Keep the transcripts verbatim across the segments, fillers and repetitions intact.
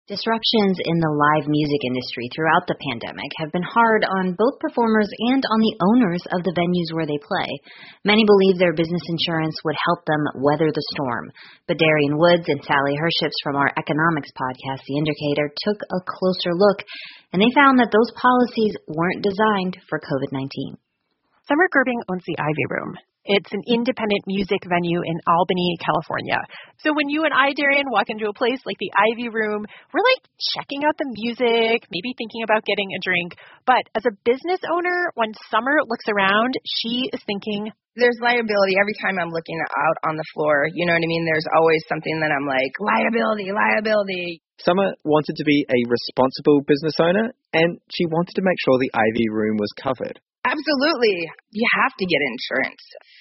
Disruptions in the live music industry throughout the pandemic have been hard on both performers and on the owners of the venues where they play. Many believe their business insurance would help them weather the storm. But Darian Woods and Sally Herships from our economics podcast, The Indicator, took a closer look, and they found that those policies weren't designed for covid nineteen. Summer Gerbing owns the Ivy Room. It's an independent music venue in Albany, California. So when you and I, Darian, walk into a place like the Ivy Room, we're like checking out the music, maybe thinking about getting a drink. But as a business owner, when Summer looks around, she is thinking, there's liability every time I'm looking out on the floor. You know what I mean? There's always something that I'm like, liability, liability. Summer wanted to be a responsible business owner, and she wanted to make sure the Ivy Room was covered. Absolutely. You have to get insurance.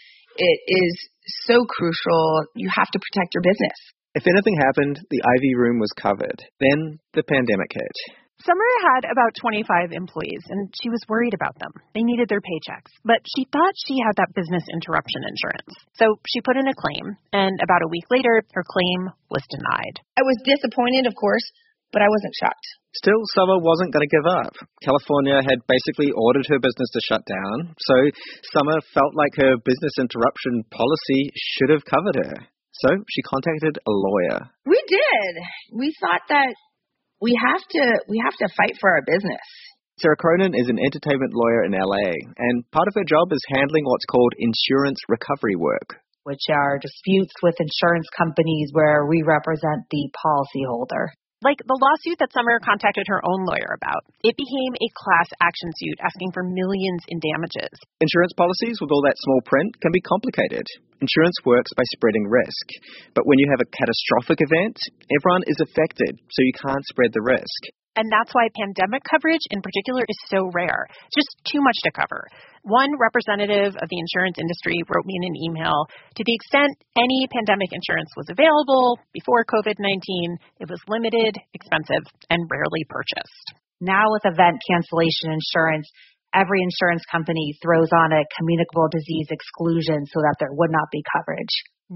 It is so crucial. You have to protect your business. If anything happened, the Ivy Room was covered. Then the pandemic hit. Summer had about twenty-five employees, and she was worried about them. They needed their paychecks, but she thought she had that business interruption insurance. So she put in a claim, and about a week later, her claim was denied. I was disappointed, of course, but I wasn't shocked. Still, Summer wasn't going to give up. California had basically ordered her business to shut down, so Summer felt like her business interruption policy should have covered her. So she contacted a lawyer. We did. We thought that we have to we have to fight for our business. Sarah Cronin is an entertainment lawyer in L A, and part of her job is handling what's called insurance recovery work, which are disputes with insurance companies where we represent the policyholder. Like the lawsuit that Summer contacted her own lawyer about. It became a class action suit asking for millions in damages. Insurance policies with all that small print can be complicated. Insurance works by spreading risk. But when you have a catastrophic event, everyone is affected, so you can't spread the risk. And that's why pandemic coverage in particular is so rare. It's just too much to cover. One representative of the insurance industry wrote me in an email, to the extent any pandemic insurance was available before covid nineteen, it was limited, expensive, and rarely purchased. Now with event cancellation insurance, every insurance company throws on a communicable disease exclusion so that there would not be coverage.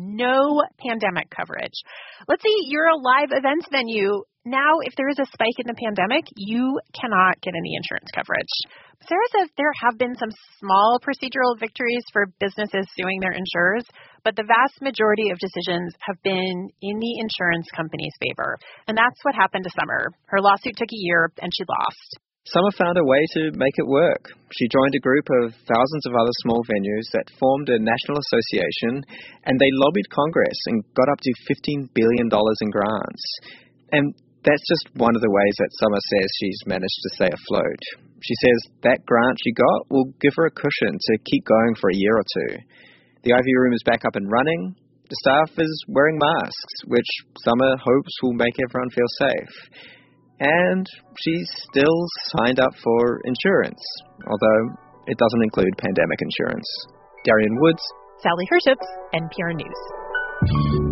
No pandemic coverage. Let's say you're a live events venue. Now, if there is a spike in the pandemic, you cannot get any insurance coverage. Sarah says there have been some small procedural victories for businesses suing their insurers, but the vast majority of decisions have been in the insurance company's favor. And that's what happened to Summer. Her lawsuit took a year, and she lost. Summer found a way to make it work. She joined a group of thousands of other small venues that formed a national association, and they lobbied Congress and got up to fifteen billion dollars in grants. And that's just one of the ways that Summer says she's managed to stay afloat. She says that grant she got will give her a cushion to keep going for a year or two. The Ivy Room is back up and running. The staff is wearing masks, which Summer hopes will make everyone feel safe. And she's still signed up for insurance, although it doesn't include pandemic insurance. Darian Woods, Sally Herships, N P R News.